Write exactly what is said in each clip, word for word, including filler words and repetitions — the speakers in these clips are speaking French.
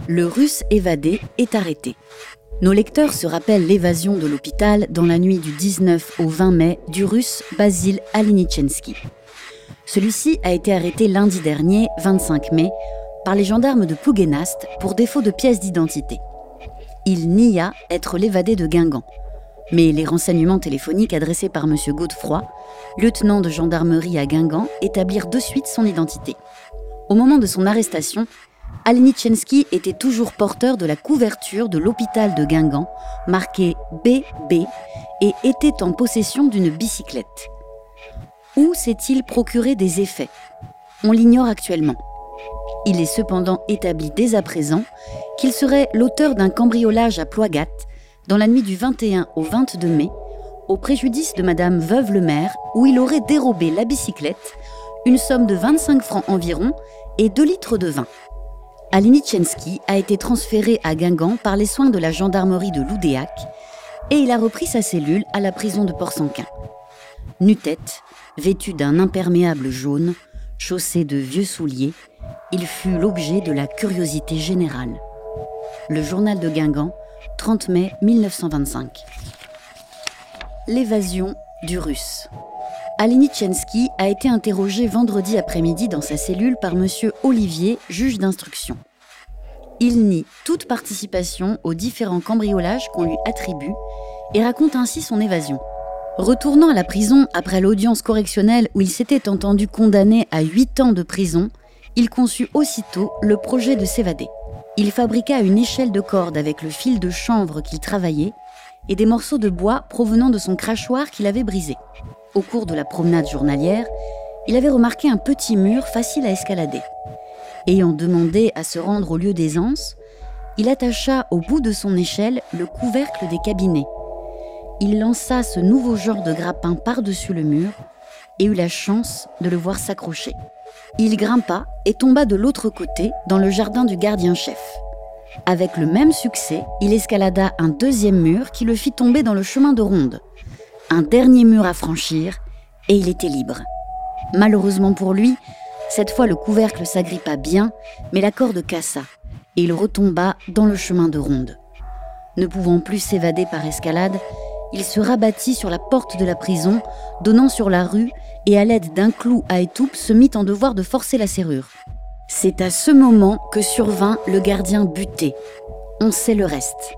Le Russe évadé est arrêté. Nos lecteurs se rappellent l'évasion de l'hôpital dans la nuit du dix-neuf au vingt mai du Russe Basil Alinitchensky. Celui-ci a été arrêté lundi dernier, vingt-cinq mai, par les gendarmes de Plouguenast pour défaut de pièce d'identité. Il nia être l'évadé de Guingamp. Mais les renseignements téléphoniques adressés par M. Godefroy, lieutenant de gendarmerie à Guingamp, établirent de suite son identité. Au moment de son arrestation, Alinitchensky était toujours porteur de la couverture de l'hôpital de Guingamp, marquée B B, et était en possession d'une bicyclette. Où s'est-il procuré des effets ? On l'ignore actuellement. Il est cependant établi dès à présent qu'il serait l'auteur d'un cambriolage à Plouagat dans la nuit du vingt et un au vingt-deux mai, au préjudice de Madame Veuve le maire, où il aurait dérobé la bicyclette, une somme de vingt-cinq francs environ et deux litres de vin. Alinitchensky a été transféré à Guingamp par les soins de la gendarmerie de Loudéac et il a repris sa cellule à la prison de Port-Sanquin. Nu-tête, vêtu d'un imperméable jaune, chaussé de vieux souliers, il fut l'objet de la curiosité générale. Le journal de Guingamp, trente mai mille neuf cent vingt-cinq. L'évasion du Russe. Alinitchensky a été interrogé vendredi après-midi dans sa cellule par M. Olivier, juge d'instruction. Il nie toute participation aux différents cambriolages qu'on lui attribue et raconte ainsi son évasion. Retournant à la prison après l'audience correctionnelle où il s'était entendu condamné à huit ans de prison, il conçut aussitôt le projet de s'évader. Il fabriqua une échelle de corde avec le fil de chanvre qu'il travaillait et des morceaux de bois provenant de son crachoir qu'il avait brisé. Au cours de la promenade journalière, il avait remarqué un petit mur facile à escalader. Ayant demandé à se rendre au lieu d'aisance, il attacha au bout de son échelle le couvercle des cabinets. Il lança ce nouveau genre de grappin par-dessus le mur et eut la chance de le voir s'accrocher. Il grimpa et tomba de l'autre côté, dans le jardin du gardien-chef. Avec le même succès, il escalada un deuxième mur qui le fit tomber dans le chemin de ronde. Un dernier mur à franchir, et il était libre. Malheureusement pour lui, cette fois le couvercle s'agrippa bien, mais la corde cassa, et il retomba dans le chemin de ronde. Ne pouvant plus s'évader par escalade, il se rabattit sur la porte de la prison, donnant sur la rue, et à l'aide d'un clou à étoupe se mit en devoir de forcer la serrure. C'est à ce moment que survint le gardien buté. On sait le reste.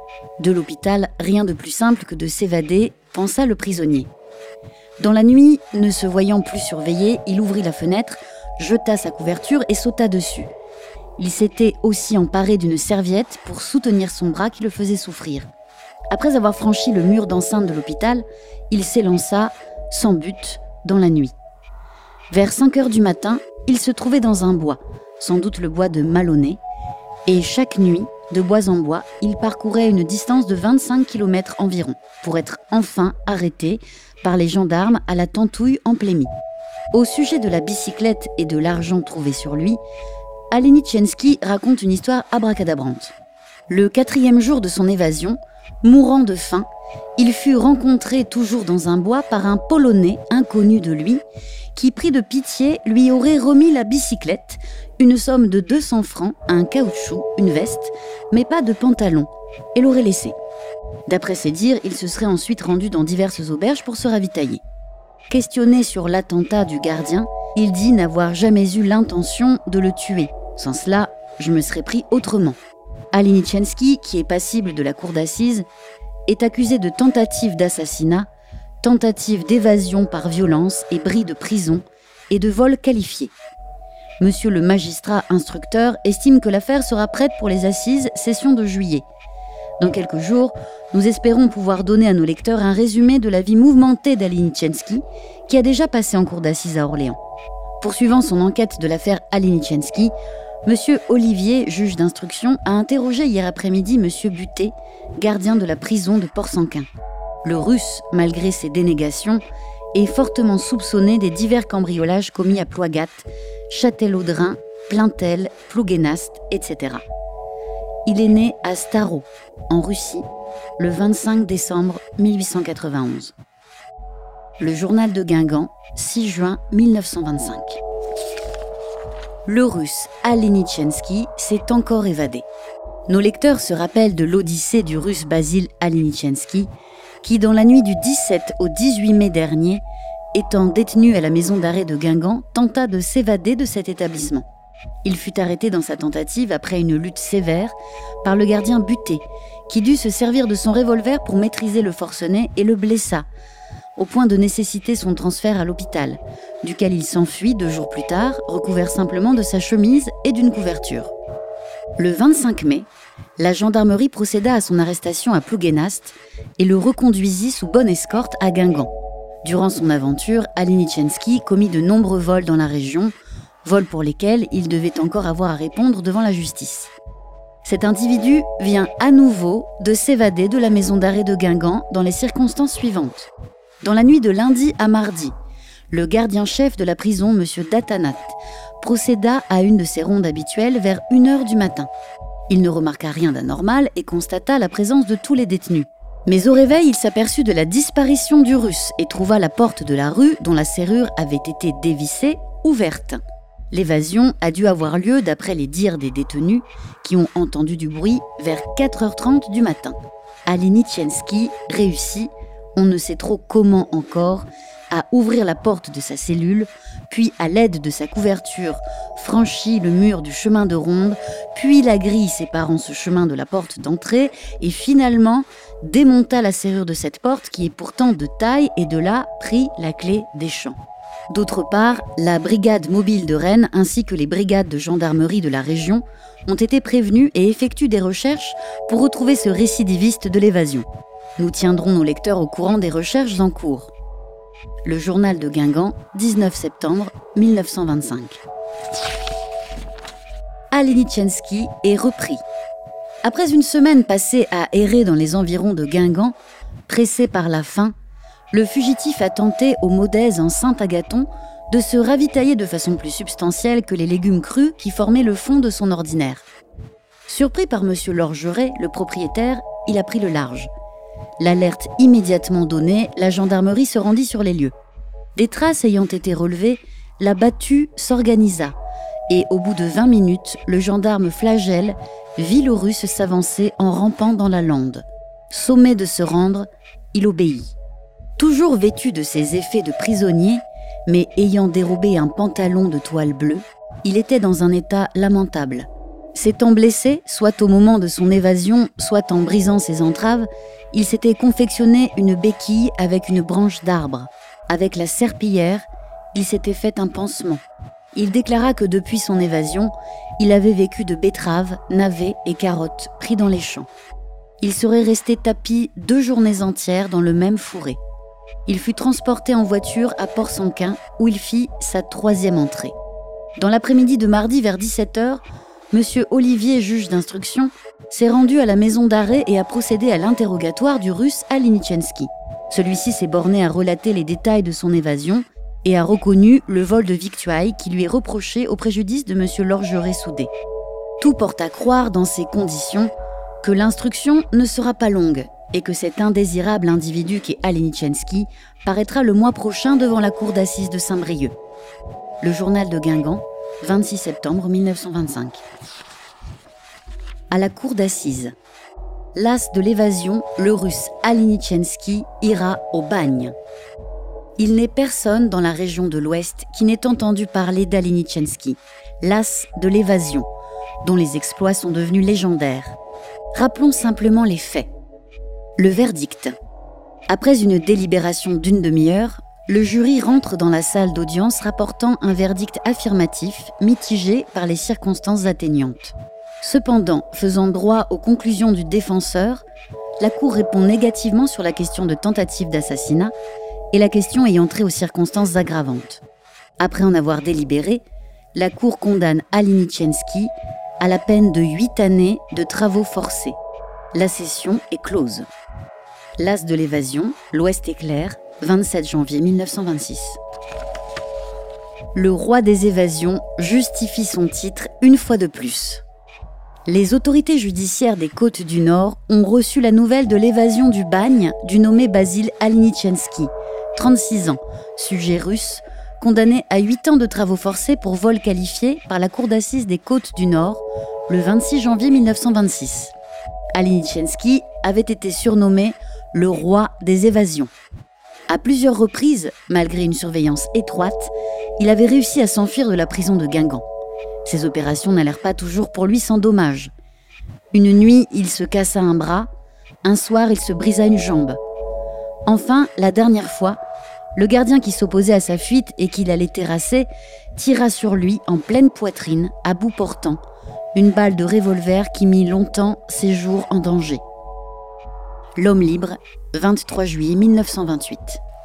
De l'hôpital, rien de plus simple que de s'évader, pensa le prisonnier. Dans la nuit, ne se voyant plus surveillé, il ouvrit la fenêtre, jeta sa couverture et sauta dessus. Il s'était aussi emparé d'une serviette pour soutenir son bras qui le faisait souffrir. Après avoir franchi le mur d'enceinte de l'hôpital, il s'élança, sans but, dans la nuit. Vers cinq heures du matin, il se trouvait dans un bois, sans doute le bois de Malonnet, et chaque nuit, de bois en bois, il parcourait une distance de vingt-cinq kilomètres environ, pour être enfin arrêté par les gendarmes à la Tentouille en Plémy. Au sujet de la bicyclette et de l'argent trouvé sur lui, Alinitchensky raconte une histoire abracadabrante. Le quatrième jour de son évasion, mourant de faim, il fut rencontré toujours dans un bois par un Polonais inconnu de lui, qui, pris de pitié, lui aurait remis la bicyclette, une somme de deux cents francs, un caoutchouc, une veste, mais pas de pantalon, et l'aurait laissé. D'après ses dires, il se serait ensuite rendu dans diverses auberges pour se ravitailler. Questionné sur l'attentat du gardien, il dit n'avoir jamais eu l'intention de le tuer. Sans cela, je me serais pris autrement. Alinitchensky, qui est passible de la cour d'assises, est accusé de tentative d'assassinat, tentative d'évasion par violence et bris de prison et de vol qualifié. Monsieur le magistrat instructeur estime que l'affaire sera prête pour les assises session de juillet. Dans quelques jours, nous espérons pouvoir donner à nos lecteurs un résumé de la vie mouvementée d'Alinitchensky, qui a déjà passé en cour d'assises à Orléans. Poursuivant son enquête de l'affaire Alinitchensky, Monsieur Olivier, juge d'instruction, a interrogé hier après-midi Monsieur Buté, gardien de la prison de Port-Sanquin. Le Russe, malgré ses dénégations, est fortement soupçonné des divers cambriolages commis à Plouagat, Châtel-Audrin, Plaintel, Plouguenast, et cetera. Il est né à Staro, en Russie, le vingt-cinq décembre mille huit cent quatre-vingt-onze. Le journal de Guingamp, six juin mille neuf cent vingt-cinq. le Russe Alinitchensky s'est encore évadé. Nos lecteurs se rappellent de l'odyssée du Russe Basil Alinitchensky, qui, dans la nuit du dix-sept au dix-huit mai dernier, étant détenu à la maison d'arrêt de Guingamp, tenta de s'évader de cet établissement. Il fut arrêté dans sa tentative après une lutte sévère par le gardien Buté, qui dut se servir de son revolver pour maîtriser le forcené et le blessa, au point de nécessiter son transfert à l'hôpital, duquel il s'enfuit deux jours plus tard, recouvert simplement de sa chemise et d'une couverture. Le vingt-cinq mai, la gendarmerie procéda à son arrestation à Plouguenast et le reconduisit sous bonne escorte à Guingamp. Durant son aventure, Alinitchensky commit de nombreux vols dans la région, vols pour lesquels il devait encore avoir à répondre devant la justice. Cet individu vient à nouveau de s'évader de la maison d'arrêt de Guingamp dans les circonstances suivantes. Dans la nuit de lundi à mardi, le gardien-chef de la prison, M. Datanat, procéda à une de ses rondes habituelles vers une heure du matin. Il ne remarqua rien d'anormal et constata la présence de tous les détenus. Mais au réveil, il s'aperçut de la disparition du Russe et trouva la porte de la rue, dont la serrure avait été dévissée, ouverte. L'évasion a dû avoir lieu d'après les dires des détenus qui ont entendu du bruit vers quatre heures trente du matin. Alinitchensky réussit, on ne sait trop comment encore, à ouvrir la porte de sa cellule, puis à l'aide de sa couverture franchit le mur du chemin de ronde, puis la grille séparant ce chemin de la porte d'entrée et finalement démonta la serrure de cette porte qui est pourtant de taille et de là prit la clé des champs. D'autre part, la brigade mobile de Rennes ainsi que les brigades de gendarmerie de la région ont été prévenus et effectuent des recherches pour retrouver ce récidiviste de l'évasion. Nous tiendrons nos lecteurs au courant des recherches en cours. Le journal de Guingamp, dix-neuf septembre mille neuf cent vingt-cinq. Alinitchensky est repris. Après une semaine passée à errer dans les environs de Guingamp, pressé par la faim, le fugitif a tenté au Modèze en Saint-Agathon de se ravitailler de façon plus substantielle que les légumes crus qui formaient le fond de son ordinaire. Surpris par M. Lorgeret, le propriétaire, il a pris le large. L'alerte immédiatement donnée, la gendarmerie se rendit sur les lieux. Des traces ayant été relevées, la battue s'organisa et au bout de vingt minutes, le gendarme Flagel vit le Russe s'avancer en rampant dans la lande. Sommé de se rendre, il obéit. Toujours vêtu de ses effets de prisonnier, mais ayant dérobé un pantalon de toile bleue, il était dans un état lamentable. S'étant blessé, soit au moment de son évasion, soit en brisant ses entraves, il s'était confectionné une béquille avec une branche d'arbre. Avec la serpillière, il s'était fait un pansement. Il déclara que depuis son évasion, il avait vécu de betteraves, navets et carottes pris dans les champs. Il serait resté tapi deux journées entières dans le même fourré. Il fut transporté en voiture à Port-Sanquin, où il fit sa troisième entrée. Dans l'après-midi de mardi vers dix-sept heures, M. Olivier, juge d'instruction, s'est rendu à la maison d'arrêt et a procédé à l'interrogatoire du Russe Alinitchensky. Celui-ci s'est borné à relater les détails de son évasion et a reconnu le vol de victuailles qui lui est reproché au préjudice de M. Lorgeret-Soudet. Tout porte à croire dans ces conditions que l'instruction ne sera pas longue et que cet indésirable individu qu'est Alinitchensky paraîtra le mois prochain devant la cour d'assises de Saint-Brieuc. Le journal de Guingamp, vingt-six septembre mille neuf cent vingt-cinq. À la cour d'assises. Las de l'évasion, le Russe Alinitchensky ira au bagne. Il n'est personne dans la région de l'Ouest qui n'ait entendu parler d'Alinitchensky, l'as de l'évasion, dont les exploits sont devenus légendaires. Rappelons simplement les faits. Le verdict. Après une délibération d'une demi-heure, le jury rentre dans la salle d'audience rapportant un verdict affirmatif, mitigé par les circonstances atteignantes. Cependant, faisant droit aux conclusions du défenseur, la Cour répond négativement sur la question de tentative d'assassinat et la question ayant trait aux circonstances aggravantes. Après en avoir délibéré, la Cour condamne Alinitchensky à la peine de huit années de travaux forcés. La session est close. L'as de l'évasion, l'Ouest éclair, vingt-sept janvier mille neuf cent vingt-six. Le roi des évasions justifie son titre une fois de plus. Les autorités judiciaires des Côtes du Nord ont reçu la nouvelle de l'évasion du bagne du nommé Basil Alinitchensky, trente-six ans, sujet russe, condamné à huit ans de travaux forcés pour vol qualifié par la Cour d'assises des Côtes du Nord le vingt-six janvier mille neuf cent vingt-six. Alinitchensky avait été surnommé le roi des évasions. À plusieurs reprises, malgré une surveillance étroite, il avait réussi à s'enfuir de la prison de Guingamp. Ces opérations n'allèrent pas toujours pour lui sans dommage. Une nuit, il se cassa un bras, un soir, il se brisa une jambe. Enfin, la dernière fois, le gardien qui s'opposait à sa fuite et qu'il allait terrasser tira sur lui en pleine poitrine, à bout portant, une balle de revolver qui mit longtemps ses jours en danger. L'homme libre, vingt-trois juillet mille neuf cent vingt-huit.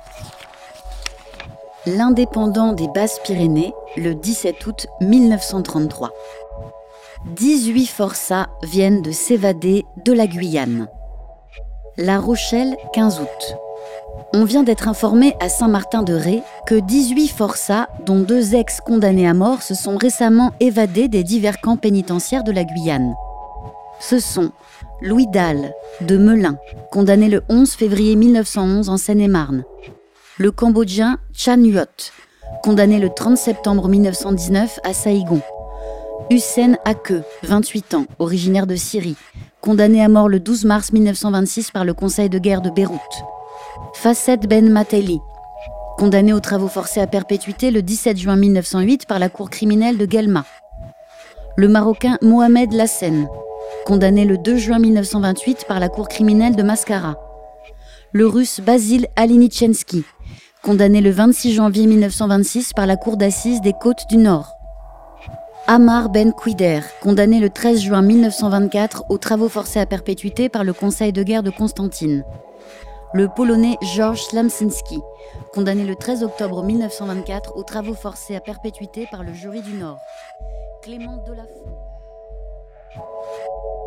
L'indépendant des Basses-Pyrénées, le dix-sept août mille neuf cent trente-trois. dix-huit forçats viennent de s'évader de la Guyane. La Rochelle, quinze août. On vient d'être informé à Saint-Martin-de-Ré que dix-huit forçats, dont deux ex-condamnés à mort, se sont récemment évadés des divers camps pénitentiaires de la Guyane. Ce sont Louis Dalle, de Melun, condamné le onze février mille neuf cent onze en Seine-et-Marne. Le Cambodgien Chan Huot, condamné le trente septembre mille neuf cent dix-neuf à Saïgon. Hussein Akeu, vingt-huit ans, originaire de Syrie, condamné à mort le douze mars mille neuf cent vingt-six par le Conseil de guerre de Beyrouth. Fasset Ben Mateli, condamné aux travaux forcés à perpétuité le dix-sept juin mille neuf cent huit par la cour criminelle de Guelma. Le Marocain Mohamed Lassen, condamné le deux juin mille neuf cent vingt-huit par la cour criminelle de Mascara. Le Russe Basil Alinitchensky, condamné le vingt-six janvier mille neuf cent vingt-six par la cour d'assises des Côtes du Nord. Ammar Ben Kouider, condamné le treize juin mille neuf cent vingt-quatre aux travaux forcés à perpétuité par le Conseil de guerre de Constantine. Le Polonais Georges Slamczynski, condamné le treize octobre mille neuf cent vingt-quatre aux travaux forcés à perpétuité par le jury du Nord. Clément Delafont.